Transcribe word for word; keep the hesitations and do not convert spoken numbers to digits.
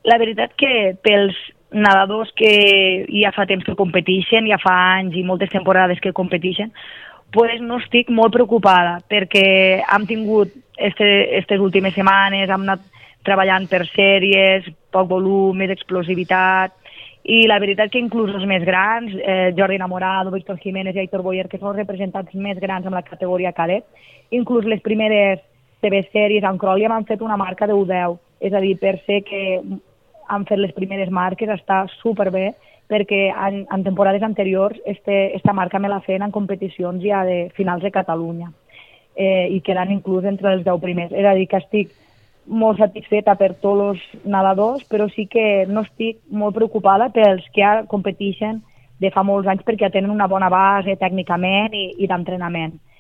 La veritat que pels nedadors que ja fa temps que competeixen, ja fa anys i moltes temporades que competeixen, pues no estic molt preocupada, perquè hem tingut aquestes este, últimes setmanes, hem anat treballant per sèries, poc volum, més explosivitat, i la veritat que inclús els més grans, eh, Jordi Enamorado, Víctor Jiménez i Aitor Boyer, que són els representats més grans en la categoria cadet, inclús les primeres T V sèries en cròlia m'han fet una marca de u deu, és a dir, per ser que han fet les primeres marques, està superbé, perquè en, en temporades anteriors este, esta marca me la feien en competicions ja de finals de Catalunya eh, i quedant inclús entre els deu primers. És a dir, que estic molt satisfeta per tots els nedadors, però sí que no estic molt preocupada pels que ja competeixen de fa molts anys perquè ja tenen una bona base tècnicament i, i d'entrenament.